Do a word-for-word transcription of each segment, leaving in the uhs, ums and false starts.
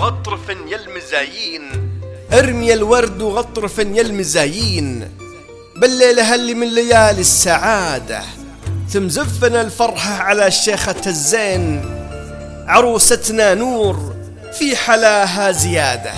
وغطرف يا المزايين، ارمي الورد وغطرف يا المزايين، بالليلة اللي من ليالي السعادة، ثم زفنا الفرحة على الشيخة الزين، عروستنا نور في حلاها زيادة،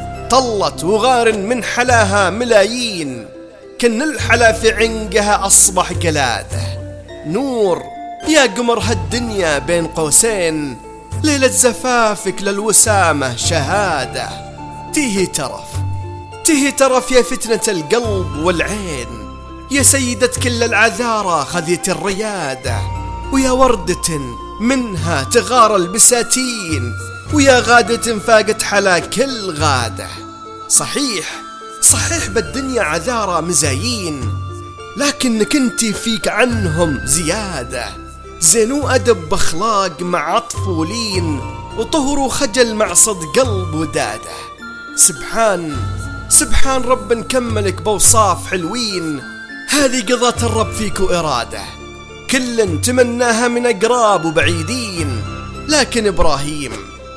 طلت وغارن من حلاها ملايين، كن الحلا في عنقها أصبح قلادة. نور يا قمر هالدنيا بين قوسين، ليلة زفافك للوسامة شهادة. تيه ترف تيه ترف يا فتنة القلب والعين، يا سيدة كل العذارى خذيت الريادة، ويا وردة منها تغار البساتين، ويا غادة فاقت حلا كل غادة. صحيح صحيح بالدنيا عذارى مزايين، لكنك انتي فيك عنهم زيادة، زينو أدب بأخلاق مع عطف ولين، وطهر وخجل مع صد قلب ودادة. سبحان سبحان رب نكملك بوصاف حلوين، هذه قضاة الرب فيك إرادة، كل تمناها من أقراب وبعيدين، لكن إبراهيم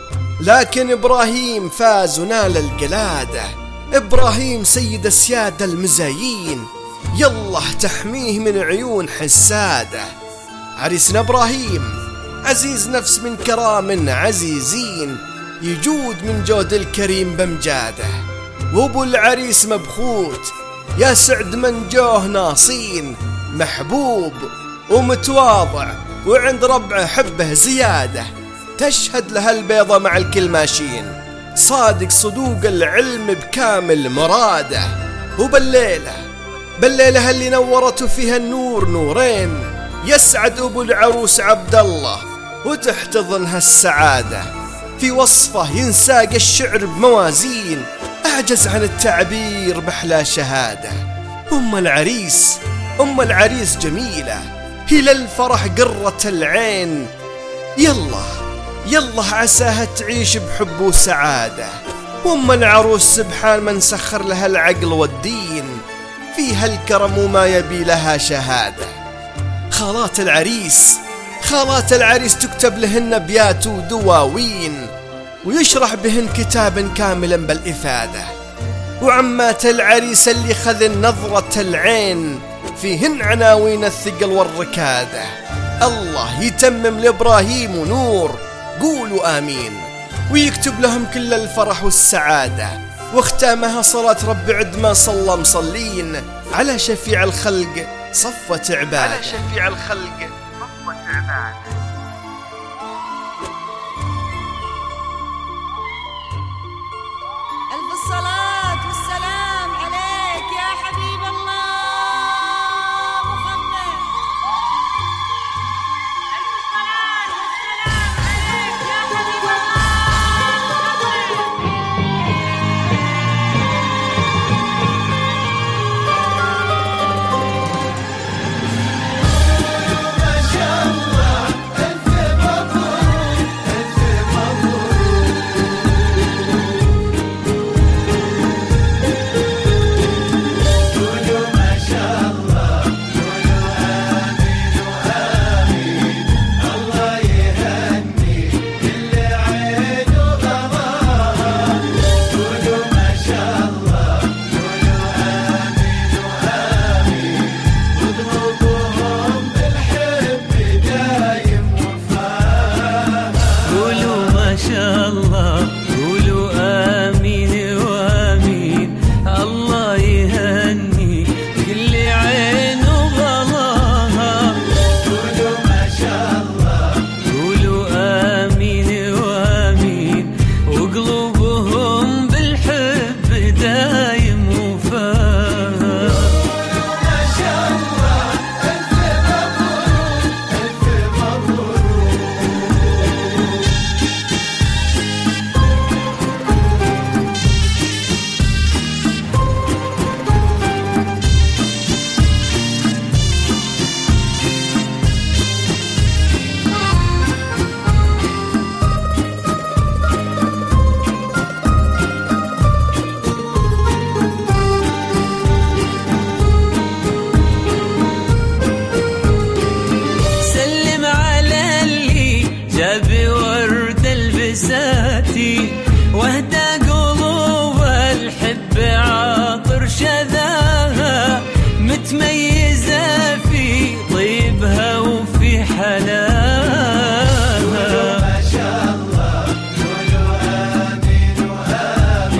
لكن إبراهيم فاز ونال القلادة. إبراهيم سيد السيادة المزايين، يالله تحميه من عيون حسادة. عريسنا إبراهيم عزيز نفس من كرام عزيزين، يجود من جود الكريم بمجاده، وابو العريس مبخوت يا سعد من جوه ناصين، محبوب ومتواضع وعند ربعه حبه زيادة، تشهد لها البيضة مع الكل ماشين، صادق صدوق العلم بكامل مراده. وبالليلة بالليلة اللي نورت فيها النور نورين، يسعد أبو العروس عبد الله وتحتضنها السعادة، في وصفه ينساق الشعر بموازين، أعجز عن التعبير بحلى شهادة. أم العريس أم العريس جميلة، هي للفرح قرة العين، يلا يلا عساها تعيش بحب وسعادة. وأم العروس سبحان من سخر لها العقل والدين، فيها الكرم وما يبي لها شهادة. خالات العريس خالات العريس تكتب لهن أبيات ودواوين، ويشرح بهن كتاب كاملا بالإفادة. وعمات العريس اللي خذن نظرة العين، فيهن عناوين الثقل والركادة. الله يتمم لإبراهيم ونور، قولوا آمين، ويكتب لهم كل الفرح والسعادة. واختامها صلاة رب عد ما صلى مصلين، على شفيع الخلق صفة عبادة، على شفيع الخلق صفة عبادة. ألف الصلاة والسلام عليك يا حبيب الله محمد. ألف الصلاة والسلام عليك يا حبيب الله محمد.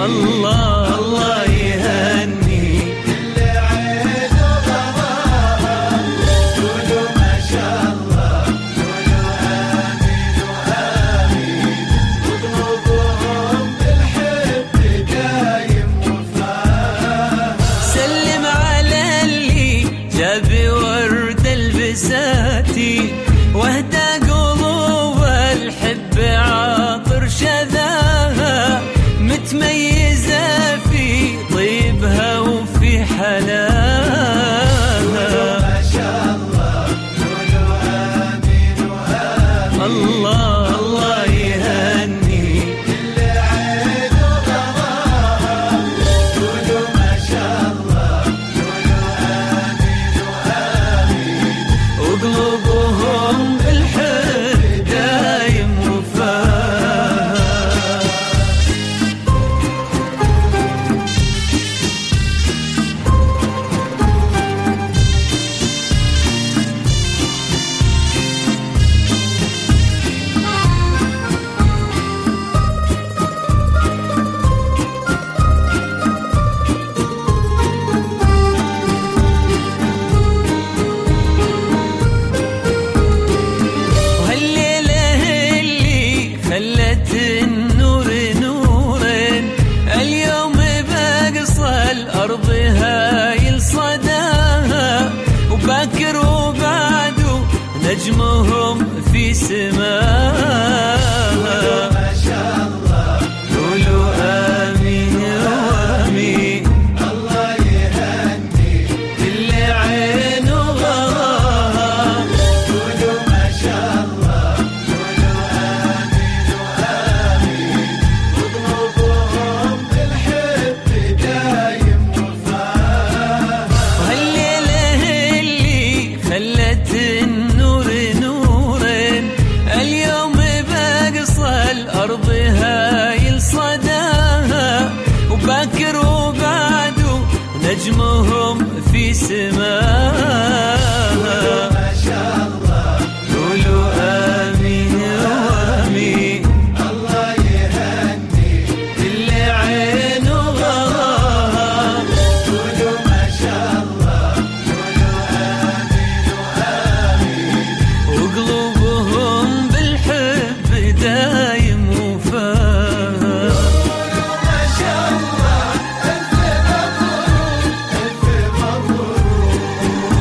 الله الله يهني كل عين وغراها قولوا ما شاء الله قولوا آمين وآمين وقلوبهم بالحب دايم وفاها. سلم على اللي جاب ورد البساتي واهدى قلوب الحب عاطر شذاها متميزة في طيبها وفي حلاها. ما شاء الله قولوا آمين وآمين الله الله يهني كل عين وغراها قولوا ما شاء الله قولوا آمين وآمين وقلوبهم بالحب دايم وفاها. خلت النور نورين اليوم بأقصى الأرض هايل صداها وباكر وبعده نجمهم في سماها. ما شاء الله قولوا آمين وآمين الله يهني كل عين وغراها قولوا ما شاء الله قولوا آمين وآمين وقلوبهم بالحب دايم وفاها. وهالليلة اللي خلت النور نورين اليوم بأقصى الأرض هايل صداها وباكر وبعده نجمهم في سماها. ما شاء الله قولوا آمين وآمين الله يهني كل عين وغراها قولوا ما شاء الله قولوا آمين وآمين وقلوبهم بالحب دايم وفاها. قولوا ما شاء الله ألف مبروك ألف مبروك.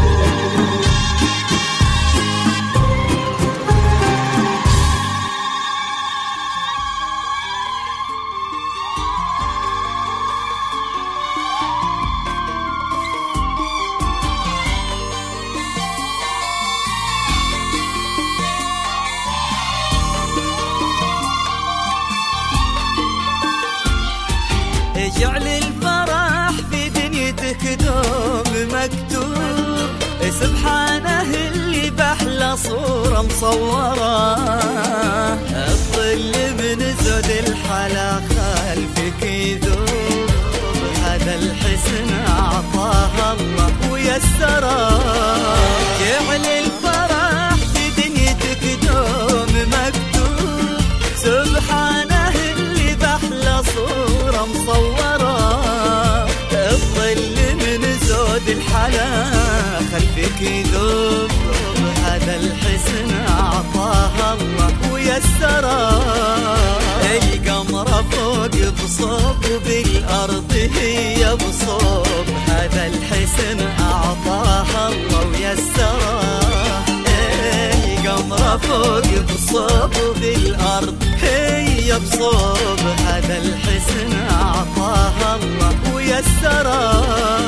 اجعل الفرح في دنيتك دوم مكتوب سبحانه اللي بأحلى صورة مصورة الظل من زود الحلا خلفك يذوب هذا الحسن أعطاه الله ويسره. جعل الفرح في دنيتك دوم مكتوب سبحانه اللي بأحلى صورة مصورة الظل من زود الحلا خلفك يذوب هذا الحسن أعطاه الله ويسره. القمرة فوق بصوب بالأرض هي بصوب هذا الحسن أعطاه الله ويسره. القمرة فوق بصوب بالأرض هي بصوب هذا الحسن أعطاه الله ويسره.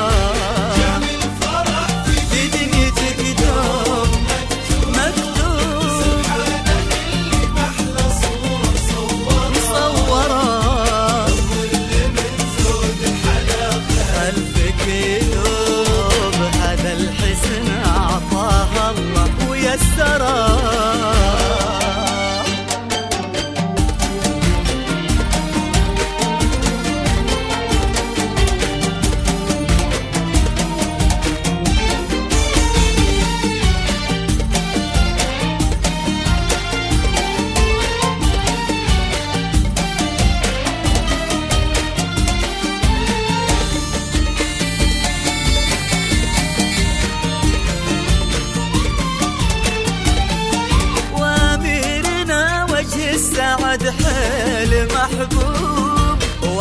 في دنيتك دوم مكتوب سبحانه اللي بأحلى صورة مصورة مصورة الظل من زود الحلا خلفك يذوب هذا الحسن أعطاه الله ويسره.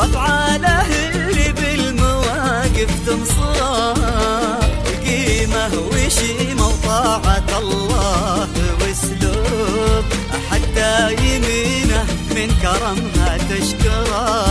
وافعاله اللي بالمواقف تنصره، قيمه وشيمه وطاعة الله واسلوب، حتى يمينه من كرمها تشكره.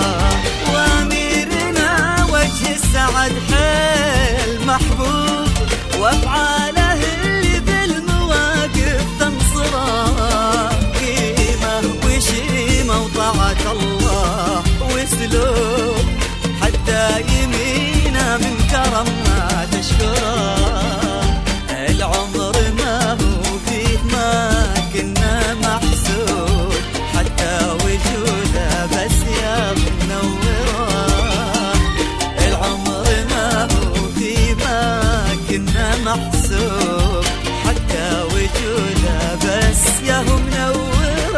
واميرنا وجه السعد حيل محبوب، وافعاله اللي بالمواقف تنصره، قيمه وشيمه وطاعة الله واسلوب، حتى يمينه من كرمها تشكره. العمر ما هو فيه ما كنا محسوب، حتى وجوده بس يا منوره. العمر ما هو فيه ما كنا محسوب، حتى وجوده بس يا منوره.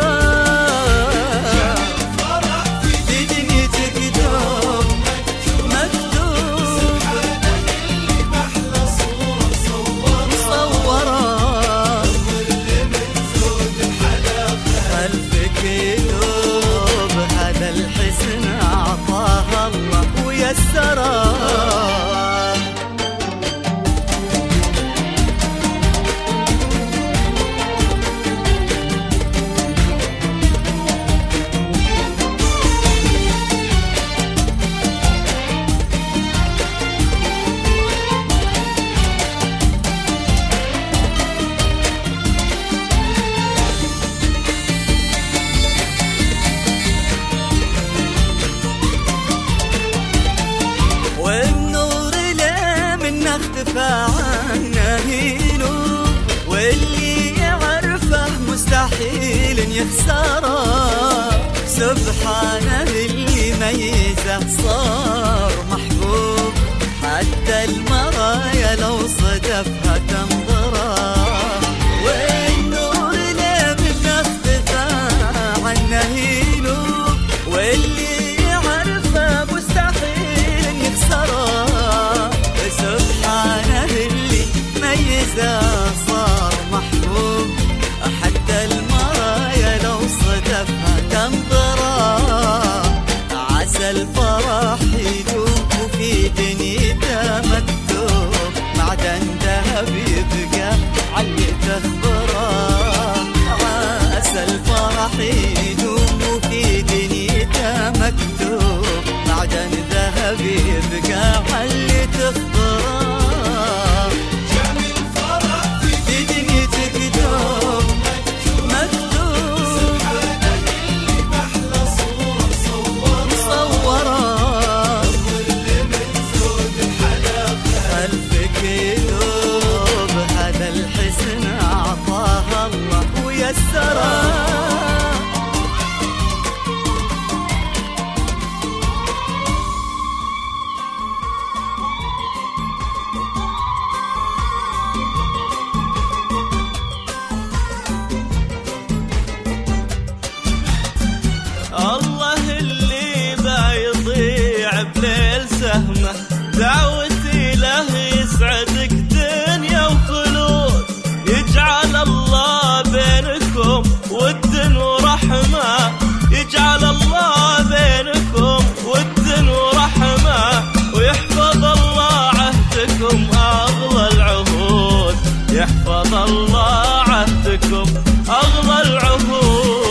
في دنيتك دوب مكتوب، خلفك يدوب هذا الحسن أعطاه الله ويسره. اختفى عنه هينو، واللي يعرفه مستحيل يخسره. سبحانه اللي ميزه صار محبوب، حتى المرايا لو صدفها تنظره. والنور ليه من اختفى عنه هينو، واللي يعرفه مستحيل يخسره. سبحانه اللي ميزه صار محبوب، حتى المرايا لو صدفها تنظره. عسى الفرح يدوم وفي دنيته مكتوب، معدن ذهب يبقى علي تخبره. عسى الفرح يدوم وفي دنيته مكتوب، معدن ذهب يبقى علي تخبره. في دنيتك دوب مكتوب، مصوره. خلفك يدوب هذا الحسن أعطاه الله ويسره. الله اللي بيضيع بليل سهمه، دعوتي له يسعدك دنيا وخلود. يجعل الله بينكم ود ورحمه، يجعل الله بينكم ود ورحمه، ويحفظ الله عهدكم أغلى العهود. يحفظ الله عهدكم أغلى العهود.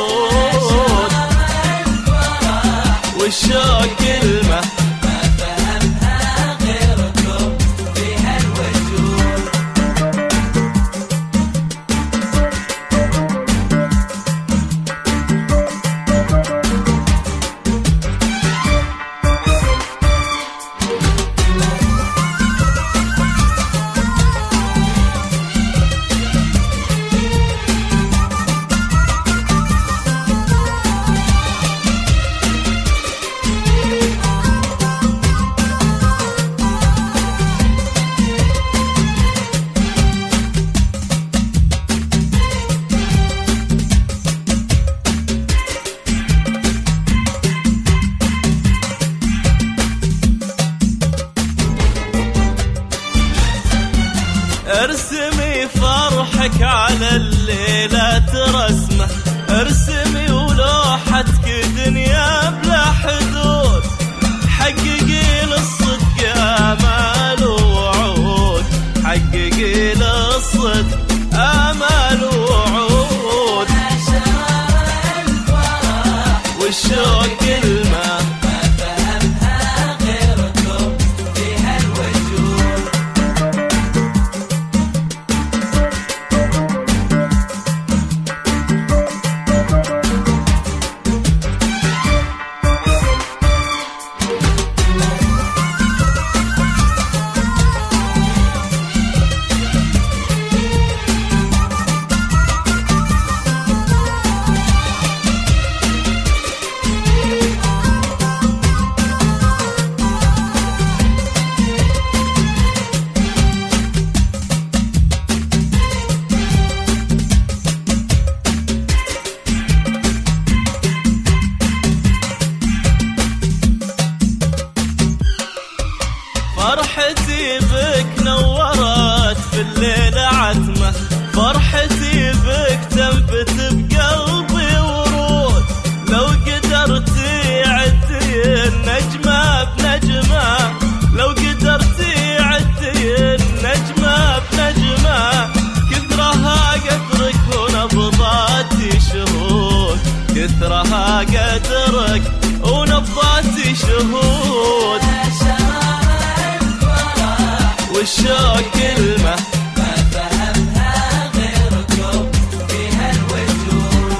والشوق كلمة ما فهمها غيركم في هالوجود. ارسمي فرحك على الليلة رسمه، ارسمي ولوحتك دنيا بلا حدود. فرحتي بك تنبت بقلبي ورود، لو قدرتي عدي النجمة بنجمة، لو قدرتي عدي النجمة بنجمة، كثرها قدرك ونبضاتي شهود، كثرها قدرك ونبضاتي شهود، والشوق كلمة ما فهمها غيركم في هالوجود.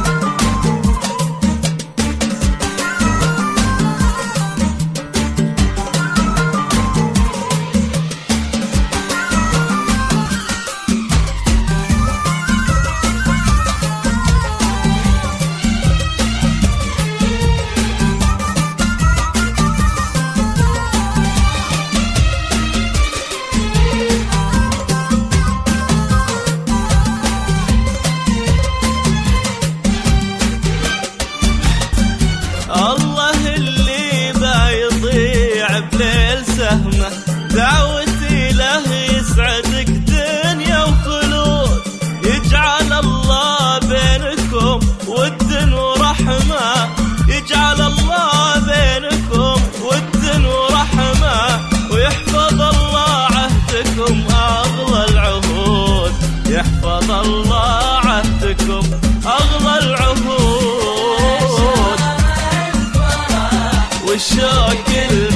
الله اللي بايضيع بليل سهمه، دعوتي له يسعدك دنيا وخلود، يجعل الله بينكم ود ورحمة، يجعل الله بينكم ود ورحمة، ويحفظ الله عهدكم أغلى العهود، يحفظ الله عهدكم أغلى العهود، والشوق